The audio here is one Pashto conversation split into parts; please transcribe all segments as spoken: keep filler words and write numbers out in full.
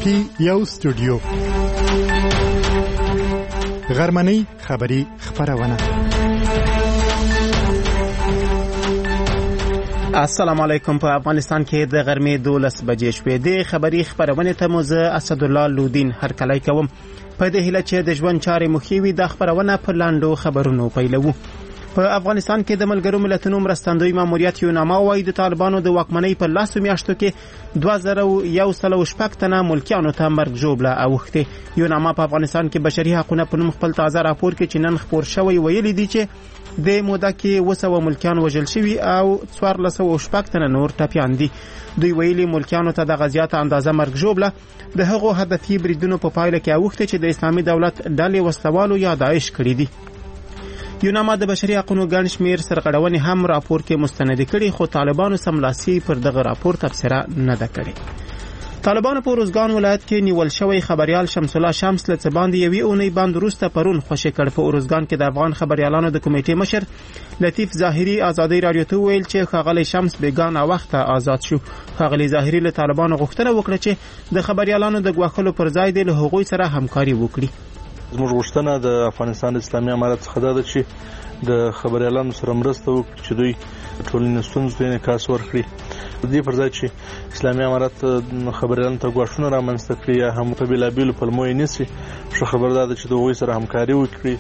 کې یو سټوډیو غرمنۍ خبری خبرونه. السلام علیکم. په افغانستان کې د غرمې دولس بجې شوې د خبری خبرونه ته مو زه اسد الله لودین هرکلی کوم. په دې هیله چې د ژوند چارې مخیوي د خبرونه په لاندو خبرونو پیلوو. په افغانستان کې د ملګرو ملتونو مرستندوی ماموریت یوناما وايي د طالبانو د واکمنۍ په لاسو میاشتو کې دوه زره یو سل او شپږ تنه ملکیانو ته مرګ ژوبله اوښتې. یوناما په افغانستان کې بشري حقوقونه په نوم خپل تازه راپور کې چې نن خپور شوی ویلي دي چې د موده کې اوه سوه ملکیان وژل شوي او څوارلس سوه او شپږ تنه نور ټپیان دي. دوی ویلي ملکیانو ته دغه زیاته اندازه مرګ ژوبله د هغو هدفي بریدونو په پایله کې اوښتې چې د اسلامي دولت ډلې وسلوالو یا داعش کړي دي. یوناما د بشري حقوقو ګڼ شمېر سرغړونې هم راپور کې مستند کړي، خو طالبانو سملاسي پر دغه راپور تبصره نه ده کړې. طالبانو په روزګان ولایت کې نیول شوی خبريال شمس الله شمس له څه باندې یوې اونۍ باندې وروسته پرون خوشي کړ. په روزګان کې د افغان خبريالانو د کمیټې مشر لطیف ظاهري ازادي رادیو ته ویل چې ښاغلی شمس بیګانه وخت آزاد شو. ښاغلی ظاهري له طالبانو غوښتنه وکړه چې د خبريالانو د ګواښلو پر ځای د هغوی سره همکاري وکړي. زموږ غوښتنه د افغانستان اسلامي امارت څخه ده چې د خبريالانو سره مرسته وکړي چې دوی ټولنې ستونزو ته انعکاس ورکړي. د دې پر ځای چې اسلامي امارت خبريالانو ته ګواښونه رامنځته کړي یا هم په بېلابېلو پلمو یې نیسي، ښه خبره ده چې د هغوی سره همکاري وکړي.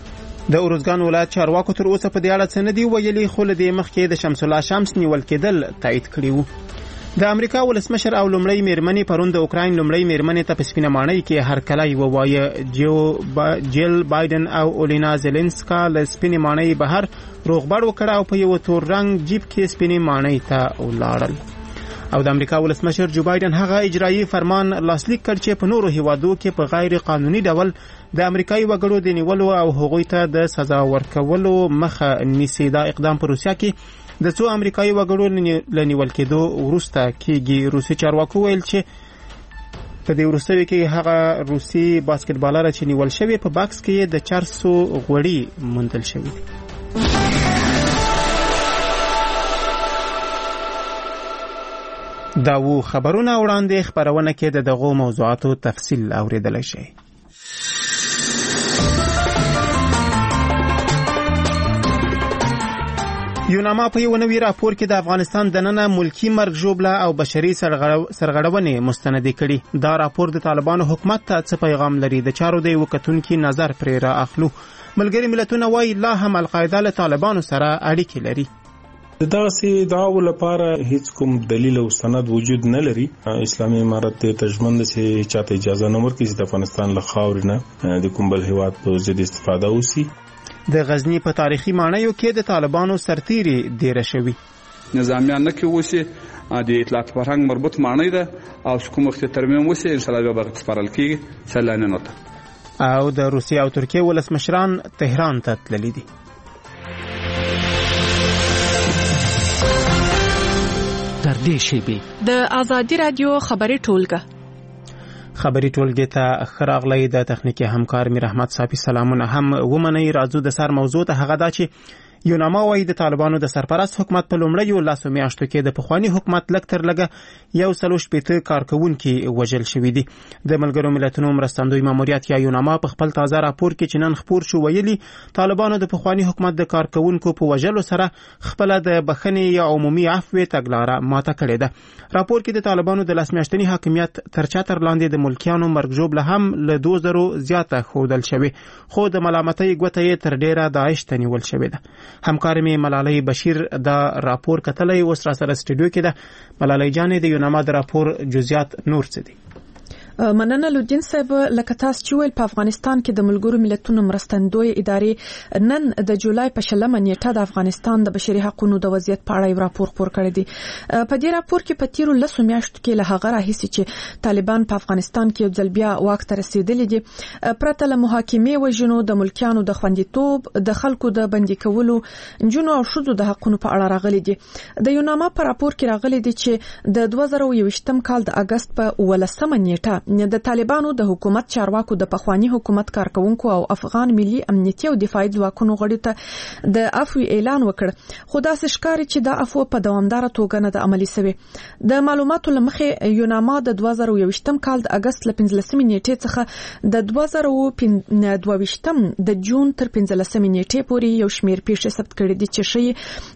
د اروزګان ولایت چارواکو تر اوسه په دې اړه څه نه دي ویلي، خو له دې مخکې د شمس الله شمس نیول کېدل تایید کړي وو. د امریکا ولسمشر او لومړی میرمنې پرون د اوکراین لومړی میرمنې ته په سپینه ماڼۍ کې هرکلی ووایه. جو با جیل بایدن او اولینا زيلنسکا له سپینې ماڼۍ بهر روغبړ وکړ او په یو تور رنګ جیب کې سپینې ماڼۍ ته ولاړل. او د امریکا ولسمشر جو بایدن هغه اجرایي فرمان لاسلیک کړ چې په نورو هیوادو کې په غیر قانوني ډول د امریکایي وګړو د نیولو او هغوی ته د سزا ورکولو مخه نیسي. دا اقدام په روسیا کې د څو امریکایي وګړو لنیول کېدو وروسته کېږي. روسي چارواکو ویل چې په دې وروستیو کې هغه روسي باسکټبالر چې نیول شوی په باکس کې د چارسو غوړي موندل شوی دي. دا وو خبرونه وړاندې خبرونه کې د دغو موضوعاتو تفصیل اوریدلای شئ. یوناما په یو نوی راپور کې د افغانستان دننه ملکی مرګ ژوبله او بشري سرغړونې مستند کړي. دا راپور د طالبانو حکومت ته څه پیغام لري؟ د چارو د وکتونکو نظر پرې را اخلو. ملګری ملتونه وايي لا هم القاعده له طالبانو سره اړیکې لري. د داسې دعاو لپاره هیڅ کوم دلیل او سند وجود نه لري. اسلامي امارت تجمند چې چاته اجازه نه ورکړي چې د افغانستان له خاورې نه د کوم بل هیواد په ضد استفاده وشي. د غزنی په تاریخي ماڼیو کې د طالبانو سرتیري دیره شوی. نظامیان نه کې وسی د اطلاعات فرهنګ مربوط ماڼۍ ده او کوم وخت ترمیم وسی ان شاء الله به سپارل کیږي سلانه نوته. او د روسیې او ترکیې ولسمشران تهران ته تللي دي. تر دې شیبې د ازادي رادیو خبري ټولګه خبري ټولګه ته خراغلی د تخنیکی همکار میر احمد صافی سلامونه هم ومني. راځو د سر موضوع ته هغه دا چې یوناما وايي د طالبانو د سرپرست حکومت په لومړیو لاسو میاشتو کې د پخوانی حکومت لږ تر لږه یو سل او شپېته کارکونکي وژل شوي دي. د ملګرو ملتونو مرستندوی ماموریت یا یوناما په خپل تازه راپور کې چې نن خپور شو ویلي طالبانو د پخوانی حکومت د کارکونکو په وژلو سره خپل د بخښنې یا عمومي عفو تګلاره ماته کړې ده. راپور کې د طالبانو د لاس میاشتنی حاکمیت تر چتر لاندې د ملکیانو مرګ ژوبله هم له دوه زره زیاته خودل شوی، خو د ملامتۍ ګوته یې تر ډیره داعش ته نیول شوی ده. همکار می ملالۍ بشیر دا راپور کتلای اوس را سره سټوډیو کې ده. ملالۍ جانې د یوناما د راپور جزئیات نور څه دي؟ مننه لودین صاحب. لکه تاسو چې ویل په افغانستان کې د ملګرو ملتونو مرستندوی ادارې نن د جولای په شلمه نیټه د افغانستان د بشري حقوقو د وضعیت په اړه یو راپور خپور کړی دی. په دې راپور کې په تیرو لسو میاشتو کې له هغه راهیسې چې طالبان په افغانستان کې یو ځل بیا واک ته رسیدلي دي پرته له محاکمې وژنو د ملکیانو د خوندیتوب د خلکو د بندي کولو نجونو او ښځو د حقوقو په اړه راغلي دي. د یوناما په راپور کې راغلي دي چې د دوه زره یوویشتم کال د اگست په ولسمه نیټه د طالبانو د حکومت چارواکو د پخوانی حکومت کارکونکو او افغان ملي امنیتي او دفاعي ځواکونو غړو ته د عفو اعلان وکړ، خو دا ښکاري چې دا عفو په دوامدار توګه نه د عملي شوی. د معلوماتو لمخې یوناما د دوه زره یوویشتم کال د اگست ل پنځلسمې نیټې څخه د دوه زره دوه ویشتم د جون تر پنځلسمې نیټې پورې یو شمېر پیښې ثبت کړي دي چې شي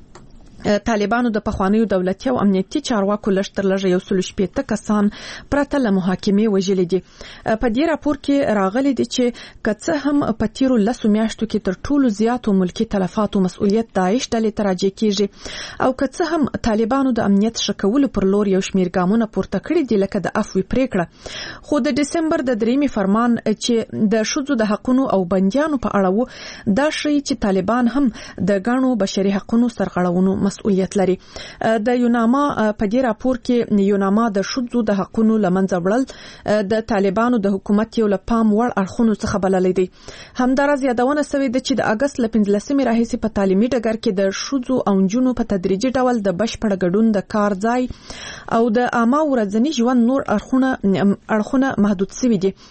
طالبانو د پخوانیو دولتي او امنیتي چارواکو لشتر لږه یو سل شپېته کسان پرته له محاکمې وژلي دي. په دې راپور کې راغلي دي چې کڅه هم په تیرو لسو میاشتو کې تر ټولو زیاتو ملکی تلفاتو مسؤلیت داعش ډلې ته راجع کیږي او کڅه هم طالبانو د امنیت شکولو پر لور یو شمېر ګامونه پورته کړي دي لکه د عفو پریکړه. خو د دسمبر د دریمې فرمان چې د ښځو د حقوقو او بندیانو په اړه وو دا ښیي چې طالبان هم د ګڼو بشري حقوقو سرغړونو مسؤلیت لري. د یوناما په دې راپور کې یوناما د ښځو د حقوقو لمنځه وړل د طالبانو د حکومت یو لپام وړ اړخونو څخه بللی دی. همداراز یادونه شوې ده چې د اگست ل پنځلسمې راهیسې په تعلیمي ډګر کې د ښځو او نجونو په تدریجي ډول د بشپړ ګډون د کار ځای او د عامه ورځني ژوند نور اړخونه اړخونه محدود شوي دي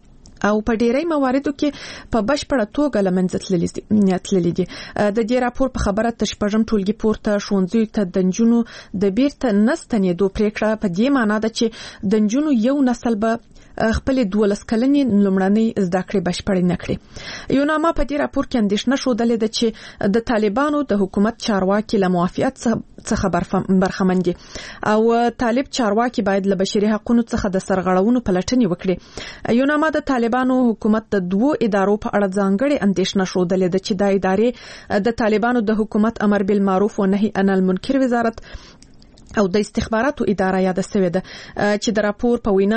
او په ډیری مواردو کې په بشپړه توګه لمنځه تللي دي. د دې راپور په خبره تر شپږم ټولګي پورته ښوونځیو ته د نجونو د بیرته نستنېدو پریکړه په دې معنی ده چې د نجونو یو نسل به خپل دولس کلنې لومړنۍ زده کړې بشپړې نه کړي. یوناما په دې راپور کې اندېښنه ښودلې ده چې د طالبانو د حکومت چارواکي له موافقت څخه برخمن دي او طالب چارواکي باید له بشري حقوقو څخه د سرغړونو پلټنې وکړي. یوناما د طالبانو حکومت د دوو ادارو په اړه ځانګړې اندېښنه ښودلې ده چې دا ادارې د طالبانو د حکومت امر بالمعروف و نهي عن المنکر وزارت او د استخباراتو اداره یاد شوې ده چې د راپور په وینا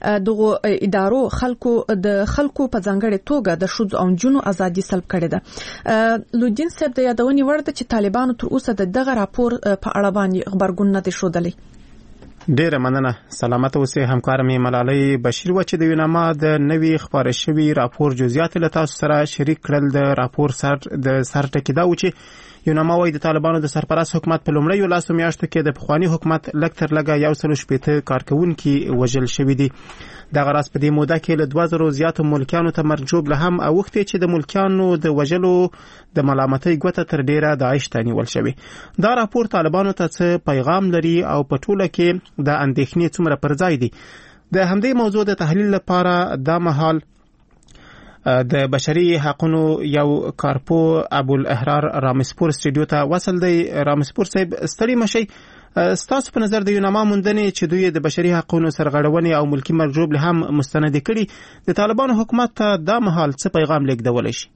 دغه ادارو خلکو د خلکو په ځانګړې توګه د ښځو او نجونو ازادي سلب کړې ده. لودین صاحب د یادونې وړ ده چې طالبانو تر اوسه د دغه راپور په اړه باندې خبرګون نه دی ښودلی. ډیره مننه. سلامت اوسئ. همکار مې ملالۍ بشیر و چې د یوناما د نوي خبره شوی راپور جزئیات له تاسو سره شریک کړل. د راپور سر د سر ټکی دا و چې یوناما وايي د طالبانو د سرپرست حکومت په لومړیو لاسو میاشتو کې د پخوانی حکومت لږ تر لږه یو سل شپېته کارکونکي وژل شوي دي. دغه راز په دې موده کې له دوه زرو زیاتو ملکیانو ته مرجوب له هم اوښتې چې د ملکیانو د وژلو د ملامتۍ ګوته تر ډیره داعش ته نیول شوی. دا راپور طالبانو ته څه پیغام لري او په ټوله کې د اندېښنې څومره پر ځای دي؟ د همدې موضوع د تحلیل لپاره دا مهال د بشري حقوقو یو کارپو ابو الاحرار رامسپور سټوډیو ته وصل دی. رامسپور صاحب ستړي مشي، ستاسو په نظر د یوناما موندنې چې دوی د بشري حقوقو سرغړونې او ملکی مرجوب له هم مستند کړي د طالبانو حکومت ته دا مهال څه پیغام لیږدولی شي؟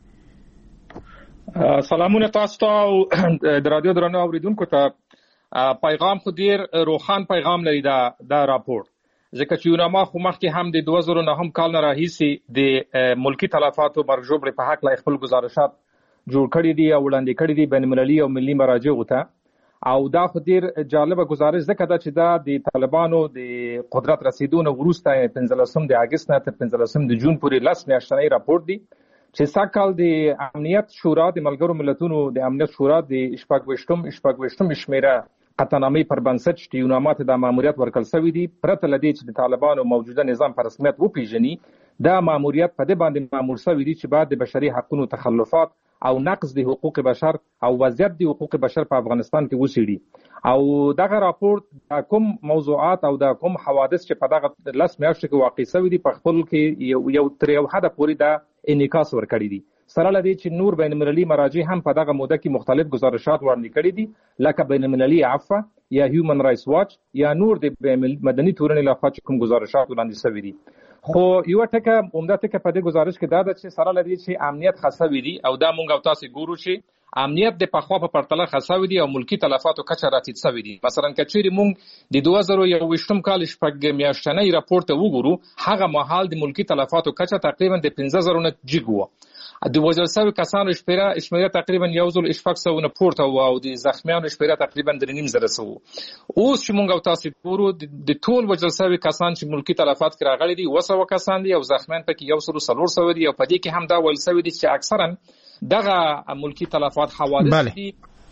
سلامونه تاسو ته او د رادیو درنو اوریدونکو ته. پیغام خو ډیر روښان پیغام لري دا دا راپور، ځکه چې یوناما خو مخکې هم د دوه زره نهم کال نه راهیسې د ملکی تلفاتو مرګ ژوبلې په حق لا خپل گزارشات جوړ کړي دي او وړاندې کړي دي بین المللي او ملي مراجعو ته. او دا خو ډیر جالبه گزارش ځکه دا چې دا د طالبانو د قدرت رسیدونه وروسته پنځلسم د اگست نه تر پنځلسم د جون پورې لس میاشتنی راپور دی چې ساکال د امنیت شورا د ملګرو ملتونو د امنیت شورا د شپږویشتم شپږویشتم شمیره قطعنامې پر بنسټ چې یوناما ته د ماموریت ورکړل شوی دی پرته لدی چې د طالبانو موجوده نظام پر رسمیت وپیژني. دا ماموریت په دې باندې مامور شوی دی چې بعد د بشري حقوقو تخلفات او نقض د حقوق بشر او وضعیت د حقوق بشر په افغانستان کې وسیړي. او دغه راپور د کوم موضوعات او د کوم حوادث چې په دغه لس میاشتو کې واقع شوی دي په خپل کې یو یو تر یو حد پورې دا انعکاس ورکړي دي. سره لدی چې نور بین المللي مراجع هم په دغه موده کې مختلف گزارشات وړاندې کړي دي لکه بین المللي عفو یا هیومن رائټس واچ یا نور د مدني تورنې لخوا چې کوم گزارشات وړاندې شوي دي. خو یو ټکه عمده ټکه په دې گزارش کې دا ده چې سره لدی چې امنیت خاصوي دي او دا مونږ او تاسو ګورو چې امنیت د پخوا په پرتله خاصوي دي او ملکی تلفاتو کچه راټیټ شوی دي. مثلا کچېری مونږ د دوه زره یوویشتم کال شپږ میاشتنی راپور ته وګورو هغه مهال د ملکی تلفاتو کچه تقریبا د پنځه زره نه جګ و. د وژل شوي کسانو شمیره شمیره تقریبا یو زر شپږ سوه نه پورته و او د زخمیانو شمیره تقریبا درې نیم زره سوه. اوس چې مونږ او تاسو ګورو د ټول وژل شوي کسان چې ملکی تلفات کې راغلي دي اوه سوه کسان دي او زخمیان پکې یو سل او څلور سوه دي او په دې کې هم دا ویل شوي دي چې اکثرا دغه ملکی تلفات حوادث دي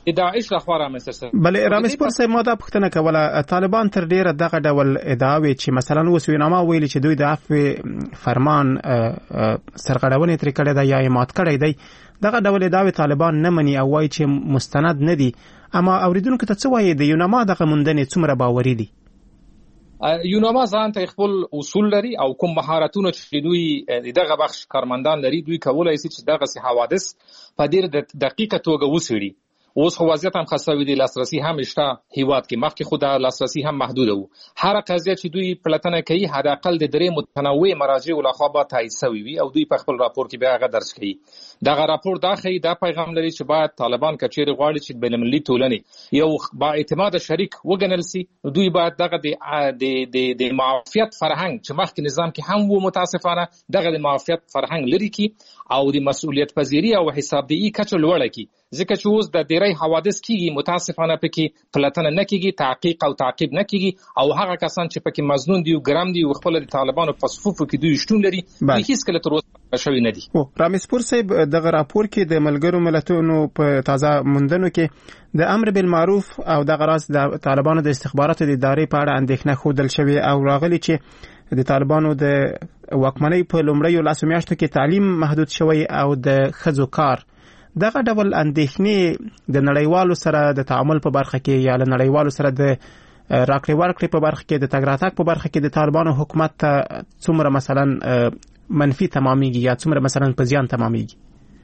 د داعش لخوا رامنځته شوی. بلې رامسپور صاحب ما دا پوښتنه کوله، طالبان تر ډیره دغه ډول ادعاوې چې مثلا اوس وینامه ویلي چې دوی د عفو فرمان سرغړونې ترې کړې ده یا یې مات کړی دی، دغه ډول ادعاوې طالبان نه مني او وایي چې مستند نه دي. اما اوریدونکو ته څه وایي د یوناما دغه موندنې څومره باوري دي؟ یوناما ځان ته خپل اصول لري او کوم مهارتونه چې دوی دغه بخش کارمندان لري، دوی کولای شي چې دغه حوادث په ډېر دقیقه توګه وڅېړي. اوس خو وضعیت هم خاصوي دي، لاسرسي هم شته هیواد کې، مخکې خو د لاسرسي هم محدود وو. هر قضیه چې دوی پلټنه کوي حد اقل د درې متنوع مراجع لخوا به تایید شوی وي او دوی په خپل راپور کې بیا هغه درج کوي. دغه راپور دا ښیي، دا پیغام لري چې باید طالبان کچېرې غواړي چې بین المللي ټولنې یو با اعتماد شریک وګڼل شي، دوی باید دغه د د د معافیت فرهنګ چې مخکې نظام کې هم وو متاسفانه دغه د معافیت فرهنګ لري کی او د مسؤلیت پذیری او حسابدهي کچه لوړه کی. ځکه چې اوس د ډیری حوادث کیږي متاسفانه پکې پلټنه نه کیږي، تحقیق او تعقیب نه کیږي او هغه کسان چې پکې مظنون دي او ګرام دي او خپل د طالبانو په صفوفو کې دوی شتون لري هیڅ کله تر اوسه شوی نه دي. رامسپور صاحب دغه راپور کې د ملګرو ملتونو په تازه موندنو کې د امر بالمعروف او دغه راز د طالبانو د استخباراتو د ادارې په اړه اندېښنه ښودل شوې او راغلي چې د طالبانو د واکمنۍ په لومړیو لسو میاشتو کې تعلیم محدود شوی او د ښځو کار. دغه ډول اندېښنې د نړیوالو سره د تعامل په برخه کې یا له نړیوالو سره د راکړې ورکړې په برخه کې د تګ راتګ په برخه کې د طالبانو حکومت ته څومره مثلا منفي تمامېږي یا څومره مثلا په زیان تمامېږي؟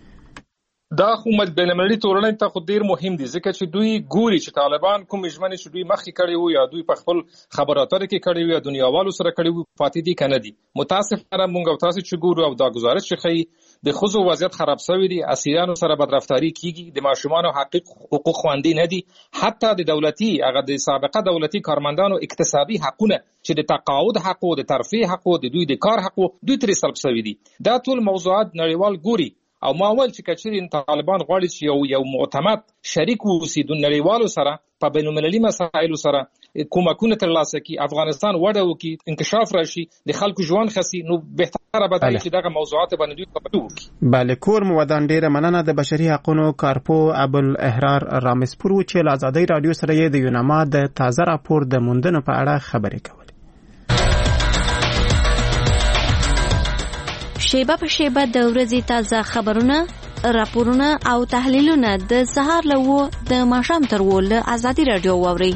دا خو بین المللي ټولنې ته خو ډیر مهم دي، ځکه چې دوی ګوري چې طالبان کوم ژمنې چې دوی مخکې کړي وو یا دوی په خپل خبراتو کې کړي وو یا دنیاوالو سره کړي وو پاتې دي کنه دي. متاسفانه مونږ او تاسو چې ګورو او دا گزارش شي د خزو وضعیت خراب شوی دي، اسیرانو سره بدرفتاری کیږي، د ماشومان حقوق حقوق خوندي نه دي، حتی د دولتي هغه د سابقه دولتي کارمندانو اکتسابي حقونه چې د تقاعد حق او د ترفیع حق او د دوی د کار حق دوی ترې سلب شوی دي. دا ټول موضوعات نړیوال ګوري او ما ول چې کچېرې طالبان غواړي چې یو یو معتمد شریک ووسی د نړیوالو سره په بین المللي مسایلو سره کومکونه ترلاسه کړي، افغانستان وړه وکړي، انکشاف راشي، د خلکو ژوند خسي، نو بهتره به دی چې دغه موضوعات باندې دوی خبرې وکړي. بله کور مودان ډیره مننه. د بشري حقوقو کارپو ابوالاحرار رامسپور چې له آزادۍ رادیو سره یې د یوناما د تازه راپور د موندنو په اړه خبرې کولې. شیبه په شیبه د ورځې تازه خبرونه، راپورونه او تحلیلونه د سهار له وو د ماښام تر وو له آزادۍ رادیو واورئ.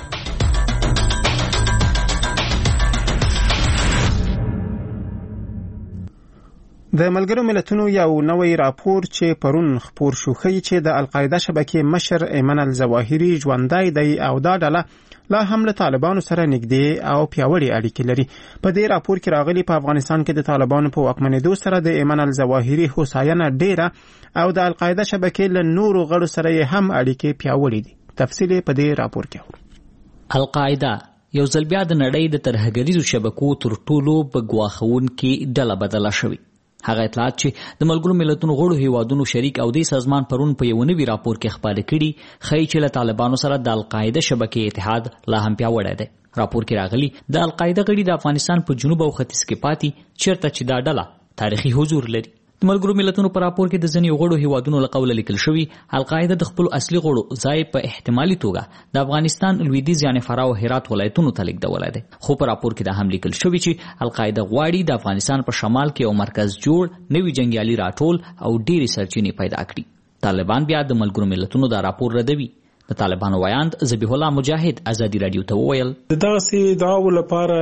د ملګرو ملتونو یو نوی راپور چې پرون خپور شو ښیي چې د القاعده شبکې مشر ایمن الظواهري ژوندی دی او دا ډله لا هم له طالبانو سره نږدې او پیاوړې اړیکې لري. په دې راپور کې راغلي په افغانستان کې د طالبانو په واکمنېدو سره د ایمن الظواهري هوساینه ډیره او د القاعده شبکې له نورو غړو سره یې هم اړیکې پیاوړې دي. تفصیل په دې راپور کې اورو. القاعده یو ځل بیا د نړۍ د ترهګریزو شبکو تر ټولو په ګواښونکې ډله بدله شوې. هغه اطلاعات چې د ملګرو ملتونو غړو هیوادونو شریک او د سازمان پرون په یو نوي راپور کې خپاره کړي ښیي چې له طالبانو سره د القاعده شبکې اتحاد لا هم پیاوړی دی. راپور کې راغلي د القاعده غړي د افغانستان په جنوب او ختیځ کې پاتې چیرته چې دا ډله تاریخي حضور لري. د ملګرو ملتونو په راپور کې د ځینې غړو هیوادونو له قوله لیکل شوي القاعده د خپل اصلي غړو ځای په احتمالي توګه د افغانستان لویدیځ یعنې فراه او هرات ولایتونو ته لیږدولی دی. خو په راپور کې دا هم لیکل شوي چې القاعده غواړي د افغانستان په شمال کې یو مرکز جوړ، نوي جنګیالي راټول او ډېرې سرچینې پیدا کړي. طالبان بیا د ملګرو ملتونو دا راپور ردوي. د طالبانو ویاند ذبیح الله مجاهد آزادي رادیو ته وویل دغسې دعاو لپاره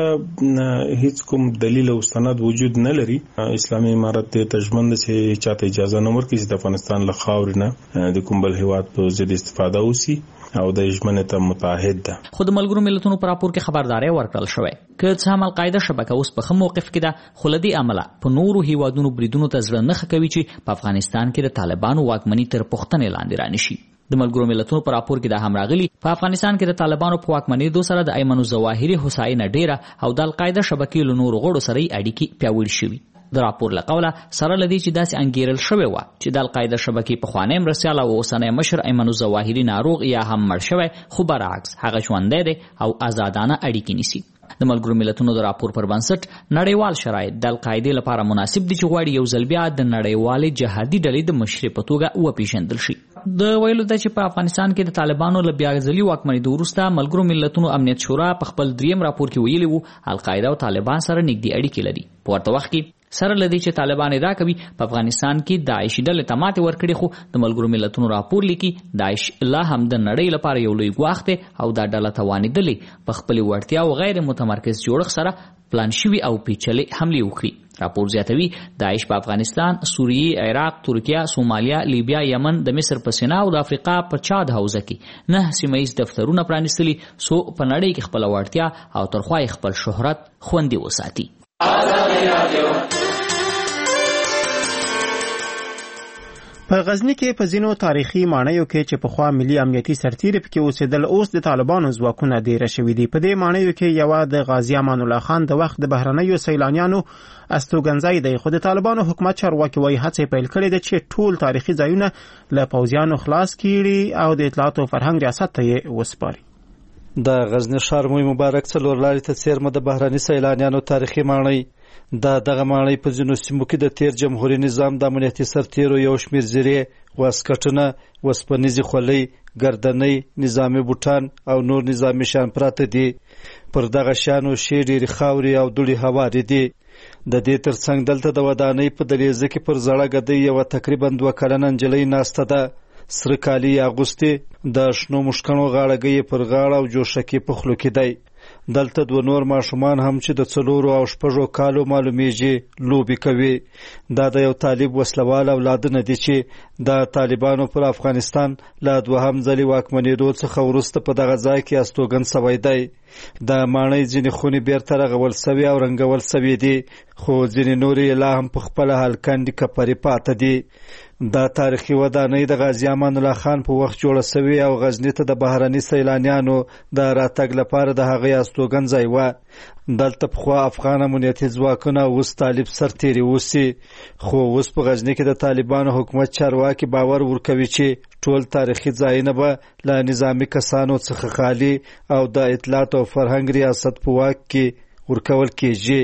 هیڅ کوم دلیل او سند وجود نه لري. اسلامي امارت ته ژمن ده چې چاته اجازه نه ورکړي چې د افغانستان له خاورې نه د کوم بل هیواد په ضد استفاده وشي او د ژمنې ته متعهد ده. خو د ملګرو ملتونو په راپور کې خبرداری ورکړل شوی که څه هم القاعده شبکه اوس په ښه موقف کې ده، خو له دې امله په نورو هیوادونو بریدونو ته زړه نه ښه کوي چې په افغانستان کې د طالبانو واکمني تر پوښتنې لاندې رانشي. د ملګرو ملتونو په راپور کې دا هم راغلي په افغانستان کې د طالبانو په واکمنېدو سره د ایمن الظواهري هوساینه ډیره او د القاعده شبکې له نورو غړو سره یې اړیکې پیاوړې شوي. د راپور له قوله سره له دې چې داسې انګیرل شوی وه چې د القاعده شبکې پخوانی مرستیال او اوسنی مشر ایمن الظواهري ناروغ یا هم مړ شوی، خو برعکس هغه ژوندی دی او آزادانه اړیکې نیسي. د ملګرو ملتونو د راپور پر بنسټ نړیوال شرایط د القاعدې لپاره مناسب دي چې غواړي یو ځل بیا د نړیوالې جهادي ډلې د مشرې په توګه وپېژندل شي. د ویلو د چې په افغانستان کې د طالبانو له بیا ځلي واکمنۍ وروسته ملګرو ملتونو امنیت شورا په خپل دریم راپور کې ویلي وو القاعده او طالبان سره نږدې اړیکې لري. په ورته وخت کې سره لدی چې طالبان ادعا کوي په افغانستان کې داعش ډلې ته ماتې ورکړي، خو د ملګرو ملتونو راپور لیکي داعش لا هم د نړۍ لپاره یو لوی ګواښ دی او دا ډله توانېدلې په خپلې وړتیا او غیر متمرکز جوړښت سره پلان شوي او پیچلې حملې وکړي. راپور زیاتوي داعش په افغانستان، سوریې، عراق، ترکیه، سومالیا، لیبیا، یمن، د مصر په سینا او د افریقا په چاد حوزه کې نه سیمه ییز دفترونه پرانیستلي څو په نړۍ کې خپل وړتیا او ترخوا خپل شهرت خوندي وساتي. په غزنی کې په ځینو تاریخي ماڼیو کې چې پخوا ملي امنیتي سرتیري پکې اوسېدل اوس د طالبانو ځواکونه ډېره شوي دي. په دې ماڼیو کې یوه د غازي امان الله خان د وخت د بهرنیو سیلانیانو استوګنځای دی، خو د طالبانو حکومت چارواکي وایي هڅې پیل کړې ده چې ټول تاریخي ځایونه له پوځیانو خلاص کړي او د اطلاعات او فرهنګ ریاست ته یې وسپاري. د غزنی ښار موی مبارک څلور لارې ته څیرمه د بهرني سیلانیانو تاریخي ماڼۍ دا دغه ماڼۍ په ځینو سیمو کې د تیر جمهوریت نظام د امنیتي سرتیرو یو شمېر زیرې، واسکټونه، وسپنیزې خولۍ، ګردنۍ، نظامي بوټان او نور نظامي شیان پراته دي. پر دغه شیانو ښې ډېرې خاورې او دوړې هوارې دي. د دې ترڅنګ دلته د ودانۍ په دریزه کې پر زړه ګدۍ یوه تقریبا دوه کلنه نجلۍ ناسته ده. سره کالي اغوستې، د شنو مشکڼو غاړګۍ پر غاړه او جوشکې په خولو کې دی. دلته دوه نور ماشومان هم چې د څلورو او شپږو کالو معلومیږي لوبې کوي. دا د یو طالب وسلوال اولادونه دي چې د طالبانو پر افغانستان له دوهم ځلې واکمنېدو څخه وروسته په دغه ځای کې استوګن سوی دی. د ماڼۍ ځینې خونې بیرته رغول سوي او رنګول سوي دي، خو ځینې نورې لا هم په خپله هلکندې کپرې پاته دي. دا تاریخي ودانۍ د غازي امان الله خان په وخت جوړه سوي او غزنی ته د بهرني سیلانیانو د راتګ لپاره د هغې استوګنځای وه. دلته پخوا افغان امنیتي ځواکونه اوس طالب سرتیري اوسي، خو اوس په غزنی کې د طالبانو حکومت چارواکي باور ورکوي چې ټول تاریخي ځایونه به له نظامي کسانو څخه خالي او د اطلاعات او فرهنګ ریاست په واک کې ورکول کېږي.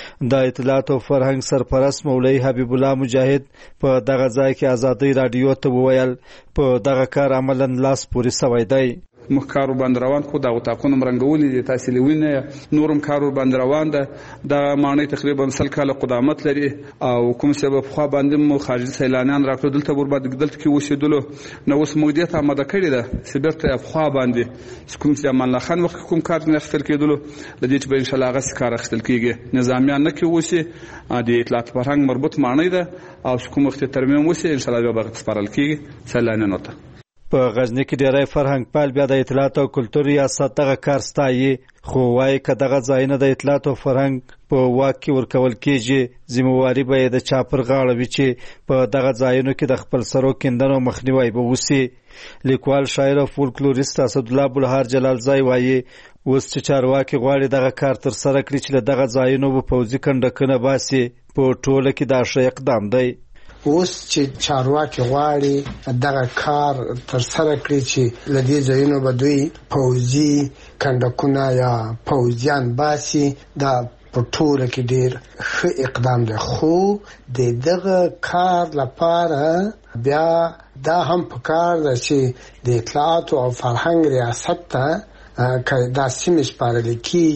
د اطلاعات او فرهنګ سرپرست مولوي حبیب الله مجاهد په دغه ځای کې ازادۍ راډیو ته وویل په دغه کار عملاً لاس پورې سوی دی. موږ کار باندې روان خو د غوتاکونو مرنګولې دي تاسو لوینه نورم کار باندې روان ده. د ماڼۍ تقریبا سل کاله قدامت لري او کوم سبب خو باندې مو خارجي سیلانیان راکړو دلته ورباد دلته کې وشیدلو نو اوس موږ دې ته آماده کړی ده سبرته خو باندې کوم چې امان الله خان وخت کوم کار نه خپل کېدلو لدې چې به ان شاء الله غس کار خپل کېږي نظامیان نه کې وسی د اطلاعات فرهنګ مربوط ماڼۍ ده او کوم وخت ترمیم وسی ان شاء الله به سپارل کېږي سیلانیانو ته. په غزنی کې ډېری فرهنګ پال بیا د اطلاعات او کلتور ریاست دغه کار ستایي، خو وایي که دغه ځایونه د اطلاعات او فرهنګ په واک کې ورکول کېږي ذمهواري به یې د چا پر غاړه وي چې په دغه ځایونو کې د خپل سرو کیندنو مخنیوی به وسي. لیکوال، شاعر او فولکلوریست اسدالله بلهار جلالزای وایي اوس چې چارواکي غواړي دغه کار ترسره کړي چې له دغه ځایونو به پوځي کنډکونه باسي په ټوله کې دا ښه اقدام دی. اوس چې چارواکي غواړي دغه کار ترسره کړي چې له دې ځایونو به دوی پوځي کنډکونه یا پوځیان باسي، دا په ټوله کې ډېر ښه اقدام دی. خو د دغه کار لپاره بیا دا هم پکار ده چې د اطلاعات او فرهنګ ریاست ته که دا سیمې سپارل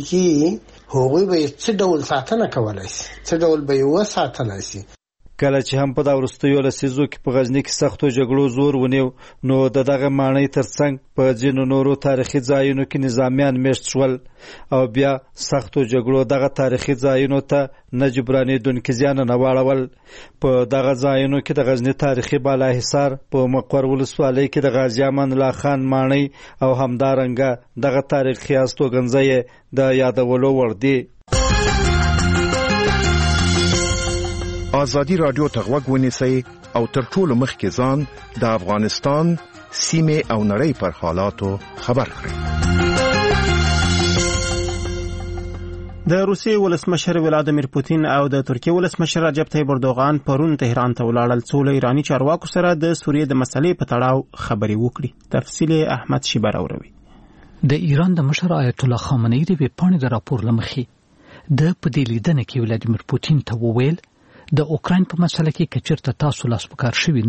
کېږي هغوی به څه ډول ساتنه کولی شي، څه ډول به یې وساتلی شي. کله چې هم په دا وروستیو لسیزو کې په غزني کې سختو جګړو زور ونیو نو د دغه ماڼۍ ترڅنګ په ځینو نورو تاریخي ځایونو کې نظامیان میشت شول او بیا سختو جګړو دغه تاریخي ځایونو ته نه جبرانېدونکي زیانونه واړول. په دغه ځایونو کې د غزني تاریخي بالاحصار په مقر ولسوالۍ کې د غازي امان الله خان ماڼۍ او همدارنګه دغه تاریخي استوګنځای د یادولو وړ دی. آزادی رادیو ته غوږ ونیسئ او تر ټولو مخکې ځان د افغانستان سیمې او نړۍ پر حالاتو خبر کړئ. د روسیې ولسمشر ولادیمیر پوتین او د ترکیې ولسمشر رجب طیب اردوغان پرون تهران ته ولاړل څو له ایراني چارواکو سره د سوریې د مسلې په تړاو خبرې وکړي. تفصیل احمد شیبه راوړي. د ایران د مشر آیت الله خامنه‌ای د ویبپاڼې د راپور لمخې د په دې لیدنه کې ولادیمیر پوتین ته وویل د اوکراین په مسله کې کچرته تاسو لاس پکار شوی نه وای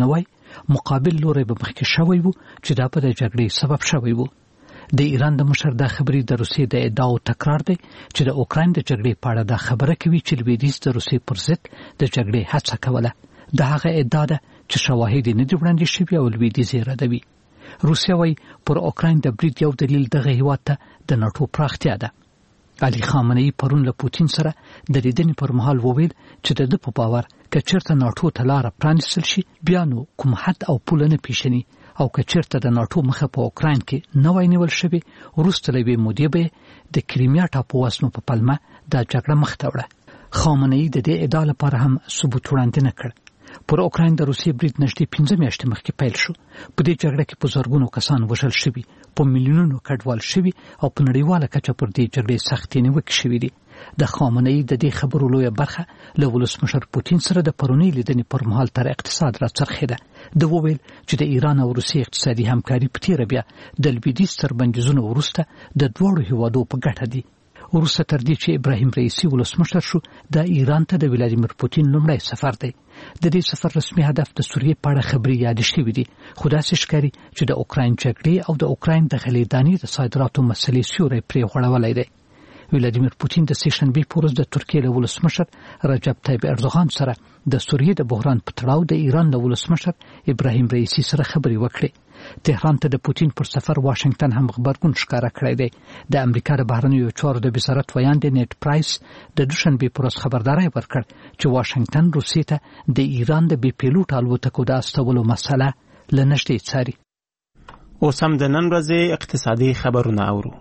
مقابل لوري به مخکې شوی وو چې دا په د جګړې سبب شوی وو. د ایران د مشر دا خبرې د روسیې د ادعاو تکرار دی چې د اوکراین د جګړې په اړه دا خبره کوي چې لویدیځ د روسیې پر ضد د جګړې هڅه کوله. د هغه ادعا ده چې شواهد نه دي وړاندې شوي او لویدیځ یې ردوي. روسیه وايي پر اوکراین د برید یو دلیل دغه هیواد ته د ناټو پراختیا ده. علي خامنه‌ای پرون له پوتین سره د لیدنې پر مهال وویل چې د ده په باور که چېرته ناټو ته لاره پرانیستل شي بیا نو کوم حد او پوله نه پیژني او که چېرته د ناټو مخه په اوکراین کې نه وای نیول شوې وروسته له یوې مودې به د کریمیا ټاپو وزمو په پلمه دا جګړه مخته وړه. خامنه‌ای د دې ادعا لپاره هم ثبوت وړاندې نه کړ. پر اوکراین د روسیې برید نږدې پنځه میاشتې مخکې پیل شو. په دې جګړه کې په زرګونو کسان وژل شوي، په میلیونونو کډوال شوي او په نړیواله کچه پر دې جګړې سختې نیوکې شوي دي. د خامنه‌ای د دې خبرو لویه برخه له ولسمشر پوتین سره د پرونی لیدنې پر مهال تر اقتصاد راڅرخېده. د وویل چې د ایران او روسیې اقتصادي همکاري په تیره بیا د لویدیځ تر بندیزونو وروسته د دواړو هیوادو په ګټه دي. وروسته تر دې چې ابراهیم رئیسي ولسمشر شو د ایران ته د ولادیمیر پوتین لومړی سفر دی. د دې سفر رسمي هدف د سوریې په اړه خبرې یادې شوې دي، خو داسې ښکاري چې د اوکراین جګړې او د اوکراین د غلې دانې د صادراتو مسلې سیوری پرې غوړولی دی. ولادیمیر پوتین د سې شنبې په ورځ د ترکیې له ولسمشر رجب طیب اردوغان سره د سوریې د بحران په تړاو د ایران له ولسمشر ابراهیم رئیسي سره خبرې وکړې. تهران ته د پوتین پر سفر واشنگټن هم خبرګون ښکاره کړی دی. د امریکا د بهرنیو چارو د وزارت ویاند نیټ پرایس د دوشنبې په ورځ خبرداری ورکړ چې واشنگټن روسیې ته د ایران د بې پیلوټ الوتکو د استولو مسله له نږدې څاري. اوس هم د نن ورځې اقتصادي خبرونه اورو.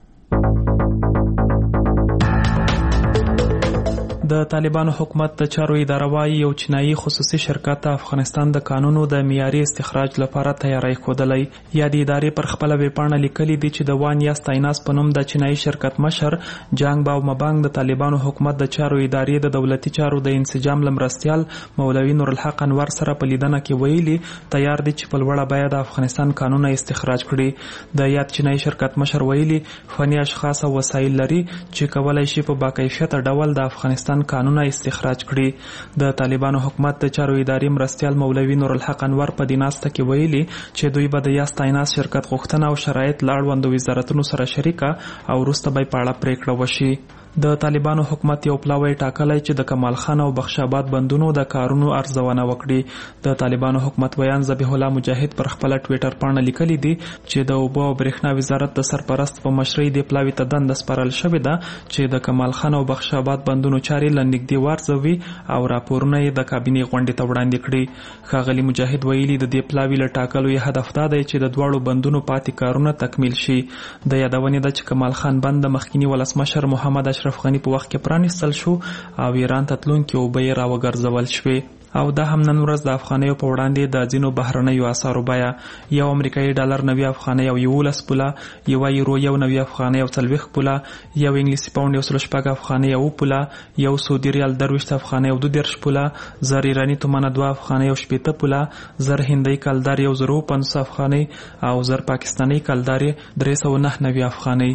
د طالبانو حکومت د چارو اداره وايي یو چینایي خصوصي شرکت افغانستان د قانونو د معیاري استخراج لپاره تیاری ښودلی. یا د ادارې پر خپله ویبپاڼه لیکلي دي چې د وان یا ستایناس په نوم د چینایي شرکت مشر جانګ باو مبانګ د طالبانو حکومت د چارو ادارې د دولتي چارو د انسجام له مرستیال مولوي نورالحق انور سره په لیدنه کې ویلي تیار دي چې په لوړه بیه د افغانستان قانونه استخراج کړي. د یاد چینایي شرکت مشر ویلي فني اشخاص او وسایل لري چې کولای شي په باکیفیته ډول د افغانستان قانونه استخراج کړي. د طالبانو حکومت د چارو ادارې مرستیال مولوي نورالحق انور په دې ناسته کې ویلي چې دوی به د یا ستایناس شرکت غوښتنه او شرایط له اړوندو وزارتونو سره شریکه او وروسته به یې په اړه پریکړه وشي. د طالبانو حکومت یو پلاوی ټاکلی چې د کمال خان او بخش آباد بندونو د کارونو ارزونه وکړي. د طالبانو حکومت ویان ذبیح الله مجاهد پر خپل ټویټر پاڼه لیکلی دی چې د اوبو او برېښنا وزارت د سرپرست په مشرۍ د پلاوی ته دنده سپارل شوې ده چې د کمال خان او بخش آباد بندونو چارې له نږدې وارزوي او راپورونه یې د کابینې غونډې ته وړاندې کړي. ښاغلي مجاهد ویلي د دې پلاوي له ټاکلو یې هدف دا دی چې د دواړو بندونو پاتې کارونه تکمیل شي. د یادونې ده چې کمال خان بند د مخکینی ولسمشر محمد اشرف غنی په وخت کې پرانیستل شو او ایران ته تلونکي اوبه یې راوګرځول شوې. او دا هم نن ورځ د افغانیو په وړاندې د ځینو بهرنیو اسعارو بیه یو امریکایي ډالر نوي افغانۍ او یولس پوله، یو یورو یو نوي افغانۍ او څلوېښت پوله، یو انګلیسي پاونډ یو سل شپږ افغانۍ او پوله، یو سعودي ریال درویشت افغانۍ او دوه دېرش پوله، زر ایراني تومنه دوه افغانۍ او شپېته پوله، زر هندۍ کلدار یو زر اوه پنځوس افغانۍ او زر پاکستاني کلدار درې سوه نهه نوي افغانۍ.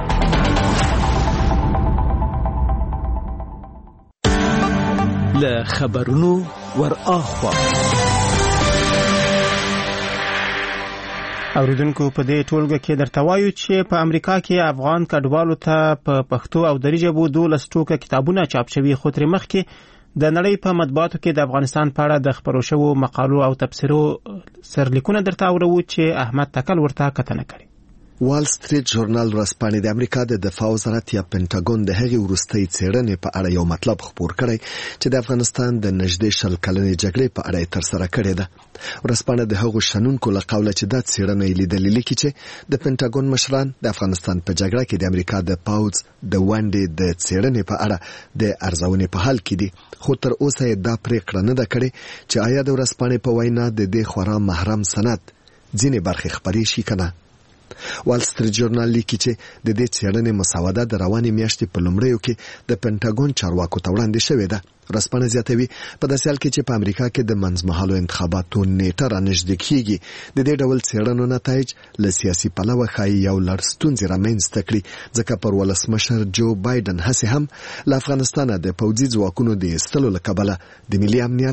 له خبرونو ور اخوا اوریدونکو په دې ټولګه کې درته وایو چې په امریکا کې افغان کډوالو ته په پښتو او دری ژبو دولس ټوکه کتابونه چاپ شوي، خو تر مخکې د نړۍ په مطبوعاتو کې د افغانستان په اړه د خبرو شوو مقالو او تبصرو سرلیکونه درته اورو چې احمد تکل ورته کتنه کړې. وال سټریټ ژورنال ورځپاڼې د امریکا د دفاع وزارت یا پینټاګون د هغې وروستۍ څېړنې په اړه یو مطلب خپور کړی چې د افغانستان د نږدې شل کلنې جګړې په اړه یې ترسره کړې ده. ورځپاڼه د هغو شنونکو له قوله چې دا څېړنه یې لیدلې لیکي چې د پینټاګون مشران د افغانستان په جګړه کې د امریکا د پوځ د ونډې د څېړنې په اړه د ارزونې په حال کې دي، خو تر اوسه یې دا پرېکړه نه ده کړې چې آیا د ورځپاڼې په وینا د دې خورا محرم سند ځینې برخې خپرې شي که نه. وال سټریټ ژورنال لیکي چې د دې څېړنې مسوده د روانې میاشتې په لومړیو کې د پینټاګون چارواکو ته وړاندې شوې ده. ورځپاڼه زیاتوي په داسې حال کې چې په امریکا کې د منځمهالو انتخاباتو نیټه رانږدې کېږي، د دې ډول څېړنو نتایج له سیاسي پلوه ښایي یو لړ ستونزې رامنځته کړي، ځکه پر ولسمشر جو بایدن هسې هم له افغانستانه د پوځي ځواکونو د ایستلو له کبله د ملي امنیت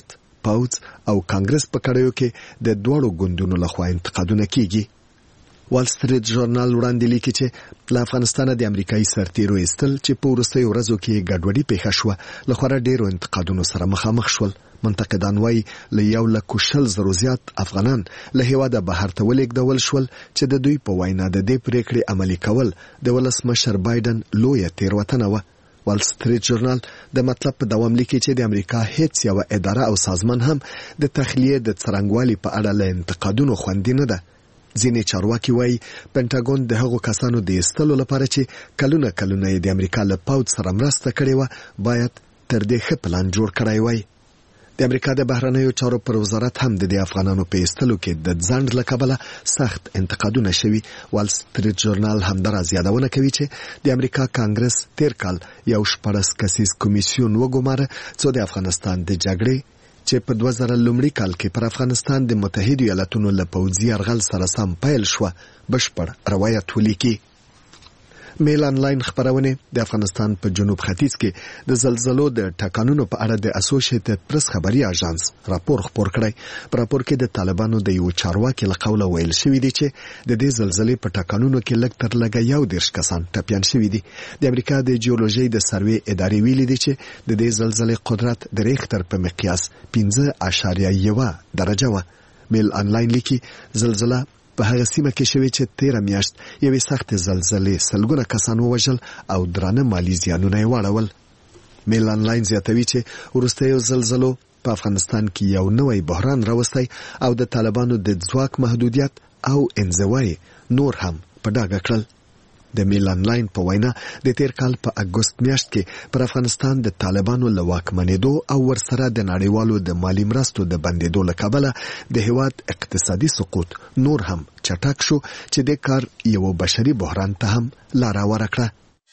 پوځ او کانګرس په کړیو کې د دوړو ګوندونو لخوا انتقادونه کیږي. وال سټریټ ژورنال وړاندې لیکي چې له افغانستان د امریکایي سرتیرو ایستل چې په وروستیو ورځو کې ګډوډي پیښه شوه له خورا ډیرو انتقادونو سره مخامخ شول. منتقدان وایي له یو لک شل زرو زیات افغانان له هیواده بهر ته ولېږدول شول چې د دوی په وینا د دې پریکړې عملي کول د ولسمشر بایدن لویه تېروتنه وه. وال سټریټ ژورنال د مطلب په دوام لیکي چې د امریکا هیڅ یوه اداره او سازمان هم د تخلیې د څرنګوالي په اړه له انتقادونو خوندي نه ده. ځینې چارواکي وایي پینټاګون د هغو کسانو د ایستلو لپاره چې کلونه کلونه یې د امریکا له پوځ سره مرسته کړې وه باید تر دې ښه پلان جوړ کړی وای. د امریکا د بهرنیو چارو پر وزارت هم د دې افغانانو په ایستلو کې د ځنډ له کبله سخت انتقادونه شوي. وال سټریټ ژورنال همداراز یادونه کوي چې د امریکا کانګرس تیر کال یو شپږ کسیز کمیسیون وګماره څو د افغانستان د جګړې چې په دوه زره لومړي کال کې پر افغانستان د متحده ایالاتونو له پوځي یرغل سره سم پیل شوه بشپړ روایت ولیکي. میل انلاین خبرونه د افغانستان په جنوب ختیځ کې د زلزلو د ټکانونو په اړه د اسوسییټډ پریس خبري اژانس راپور خپور کړی. په راپور کې د طالبانو د یو چارواکي له قوله ویل شوی دی چې د دې زلزلې په ټکانونو کې لږ تر لږه یو دېرش کسان ټپیان شوي دي. د امریکا د جیولوژي د سروې ادارې ویلي دي چې د دې زلزلې قدرت د ریختر په مقیاس پنځه اعشاریه یو درجه وه. میل انلاین لیکي زلزله په هغه سیمه کې شوې چې تیره میاشت یوې سختې زلزلې سلګونه کسان ووژل او درانه مالي زیانونه یې واړول. میل انلاین زیاتوي چې وروستیو زلزلو په افغانستان کې یو نوی بحران راوستی او د طالبانو د ځواک محدودیت او انزوای نور هم په ډاګه کړل. د میل انلاین په وینا د تیر کال په اګوست میاشت کې پر افغانستان د طالبانو له واکمنېدو او ورسره د نړیوالو د مالی مرستو د بندېدو له کبله د هیواد اقتصادي سقوط نور هم چټک شو چې د کار یو بشري بحران ته هم لار هواره کړه.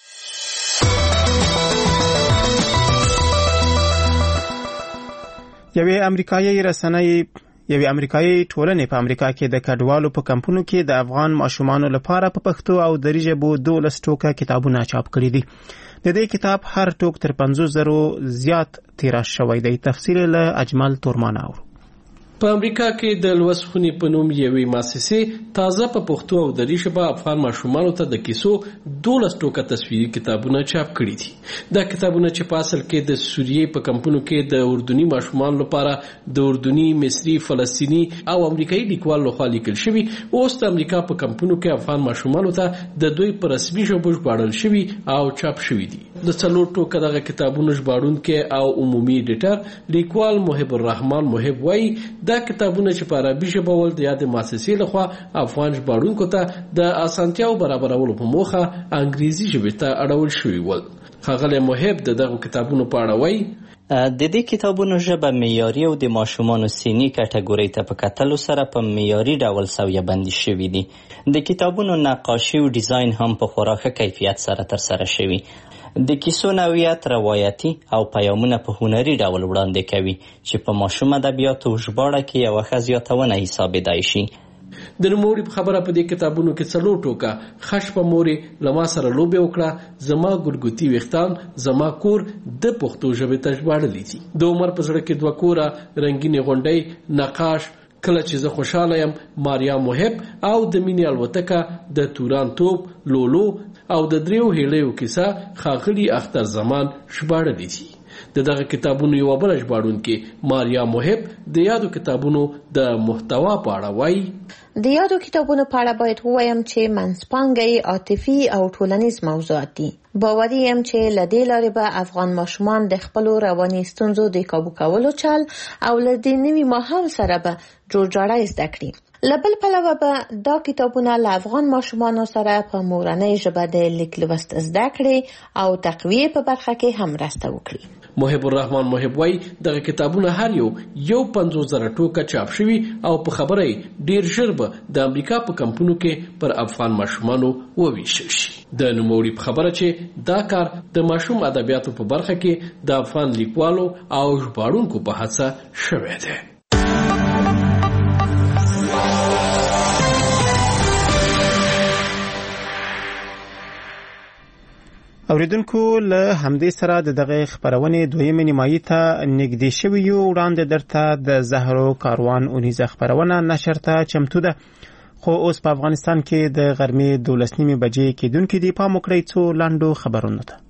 یوې امریکایي رسنۍ یوې امریکایي ټولنې په امریکا کې د کډوالو په کمپونو کې د افغان ماشومانو لپاره په پښتو او دری ژبو دولس ټوکه کتابونه چاپ کړي دي. د دې کتاب هر ټوک تر پنځوس زرو زیات تیراژ شوی دی. تفصیل له اجمل تورمان اورو. په امریکا کې د لوسخونی په نوم یوې مؤسسې تازه په پښتو او دری ژبه افغان ماشومانو ته د کیسو دولس ټوکه تصویري کتابونه چاپ کړي دي. دا کتابونه چې په اصل کې د سوریې په کمپونو کې د اردني ماشومانو لپاره د اردني، مصري، فلسطینی او امریکایي لیکوال لخوا لیکل شوي، اوس د امریکا په کمپونو کې افغان ماشومانو ته د دوی په رسمي ژبه ژباړل شوي او چاپ شوي دي. د څلور ټوکه دغه کتابونو ژباړونکی او عمومي ایډیټر لیکوال محب الرحمن محب وایي دا کتابونه چې په عربي ژبه ول د یاد مؤسسې لخوا افغان ژباړونکو ته د اسانتیاو برابرولو په موخه انګریزي ژبې ته اړول شوي ول. ښاغلی محب د دغه کتابونو په اړه وایي د دې کتابونو ژبه معیاري او د ماشومانو سني کټګورۍ ته په کتلو سره په معیاري ډول سویه بندي شوي دي. د کتابونو نقاشي او ډیزاین هم په خورا ښه کیفیت سره ترسره شوي. د کیسو نوعیت روایتي او پیغامونه په هنري ډول وړاندې کوي چې په ماشوم ادبیاتو ژباړه کې یوه ښه زیاتونه حسابېدای شي. د نوموړي په خبره په دې کتابونو کې څلور ټوکه خش په مورې له ما سره لوبې وکړه، زما ګلګوتي ویښتان، زما کور د پښتو ژبې ته ژباړلي دي. د عمر په زړه کې دوه کوره، رنګینې غونډۍ، نقاش، کله چې زه خوشاله یم، ماریا محب او د مینې الوتکه، د توران توپ، لولو او د دریو هیلیو کیسه ښاغلي اختر زمان ژباړلي دي. د دغه کتابونو یوه بله ژباړونکې ماریا محب د یادو کتابونو د محتوا په اړه وایي د یادو کتابونو په اړه باید ووایم چې منځپانګه عاطفي او ټولنیز موضوعات دي. باوري یم چې له دې لارې به افغان ماشومان د خپلو رواني ستونزو د کابو کولو چل او له دې نوي ماحول سره به جوړجاړی زده کړي. له بل پلوه به دا کتابونه له افغان ماشومانو سره په مورنۍ ژبه د لیک لوست زده کړي او تقویې په برخه کې هم مرسته وکړي. محب الرحمن محب وایي دغه کتابونه هر یو یو پنځوس زره ټوکه چاپ شوي او په خبره ډیر ژر به د امریکا په کمپونو کې پر افغان ماشومانو وویشل شي. د نوموړي په خبره چې دا کار د ماشوم ادبیاتو په برخه کې د افغان لیکوالو او ژباړونکو په هڅه شوی دی. اوریدونکو له همدې سره د دغه خبرونې دویمه نیمایي ته نږدې شوي یو. وړاندې درته د زهرو کاروان اونیزه خبرونه نشر ته چمتو ده، خو اوس په افغانستان کې د غرمې دولس نیمې بجې کېدونکې دي. پام وکړئ څو لنډو خبرونو ته.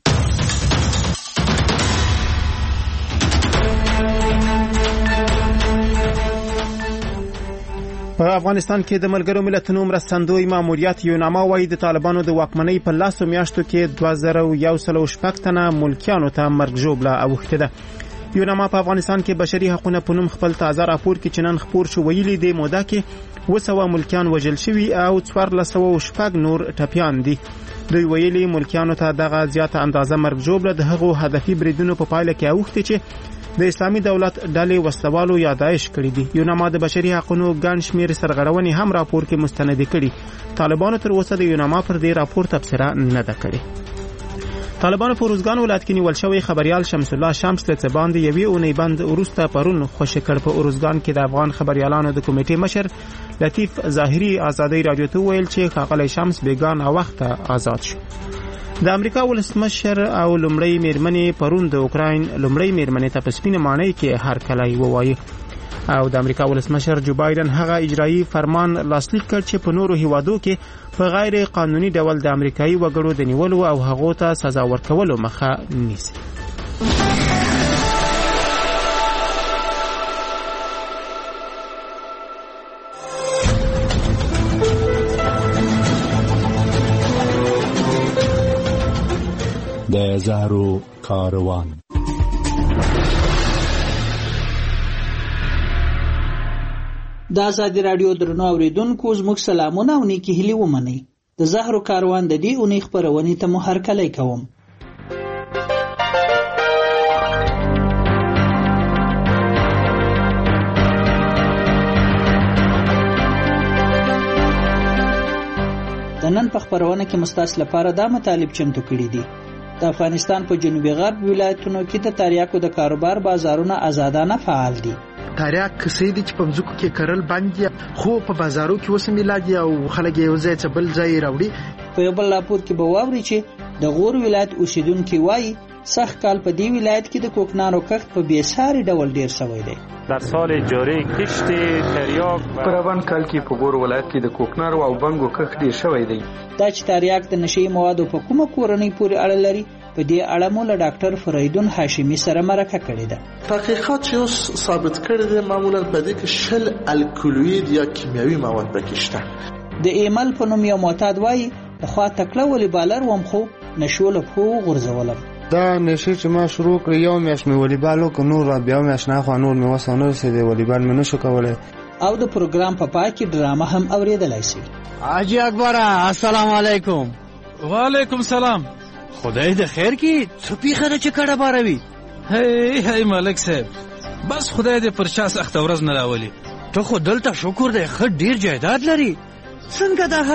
په افغانستان کې د ملګرو ملتونو مرستندوی ماموریت یوناما وايي د طالبانو د واکمنۍ په لاسو میاشتو کې دوه زره یو سل شپږ تنه ملکیانو ته مرګ ژوبله اوښتې ده. یوناما په افغانستان کې بشري حقوقو په نوم خپل تازه راپور کې چنن خپور شو ویلي دی موده کې اوه سوه ملکیان وژل شوي او څوارلس سوه شپږ نور ټپیان دي. دوی ویلي ملکیانو ته دغه زیاته اندازه مرګ ژوبله د هغو هدفي بریدونو په پایله کې اوښتې چې د اسلامي دولت ډلې وسلوالو یادایش کړي دي. یوناما د بشري حقوقو ګڼ شمېر سرغړونې هم راپور کې مستند کړي. طالبانو تر اوسه د یوناما پر دې راپور تبصره نه ده کړې. طالبانو په روزګان ولایت کې نیول شوی خبريال شمس الله شمس له څه باندې یوې اونۍ بند وروسته پرون خوشی کړ. په روزګان کې د افغان خبريالانو د کمیټې مشر لطیف ظاهری ازادي رادیو ته ویل چې ښاغلی شمس بیګان وخته آزاد شو. د امریکا ولسمشر او لومړی میرمنې پرون د اوکراین لومړی میرمنې ته په سپینه ماڼۍ کې هرکلی ووایي او د امریکا ولسمشر جو بایدن هغه اجرایی فرمان لاسلیک کړ چې په نورو هیوادو کې په غیر قانوني ډول د امریکایي وګړو د نیولو او هغو ته سزا ورکولو مخه نیسي. د زهرو کاروان. د ازادي رادیو درنو اوریدونکو زموږ سلامونه او نیکی هیلې ومنئ. د زهرو کاروان د دې اونۍ خبرونې ته مو هرکلی کوم. د نن په خبرونه کې مستاس لپاره دا مطالب چمتو کړي دي. د افغانستان په جنوبي غرب ولایتونو کې د تریاکو د کاروبار بازارونه آزادانه فعال دي. تریاک کسې دي چې په مځکو کې کرل باندې خو په بازارو کې اوس میلادي او خلک یو ځای څه بل ځای راوړي. په یو بل راپور کې به واوري چې د غور ولایت اوسیدونکي وایي سخت کال په دې ولایت کې د کوکنارو کښت په بیساري ډول ډیر شوی دی. در سال جاری کشت تریاک په روان کال کې په غور ولایت کې د کوکنارو او بنګو کښت ډیر شوی دی. دا چې تریاک د نشي موادو په کومه کورنۍ پورې اړه لري په دې اړه مو له ډاکټر فریدون هاشمی سره مرکه کړې ده. تحقیقات چې اوس ثابت کړي دي معمولا په دې کې شل الکولوید یا کیمیاوي مواد پکې شته. د ایمل په نوم یو معتاد وایي خو تکله ولې بالر وم خو نشول په غرزولم. دا نشي چې ما شروع کړ یو میاش مې والیبال کو نور بیا میاش نه خو نور مې وسونه سي دی والیبال مې نشو کولای. او د پروګرام په پای کې ډرامه هم اوریدلای شي. حاجی اکبر السلام علیکم. وعلیکم سلام. خدای د خیر کې څپی خره چې کړه باروي. هی هی ملک صاحب بس خدای دې پر چا سخت ورځ نه راولي. ته خو دلته شکر دې خډ ډیر جایداد لري څنګه دا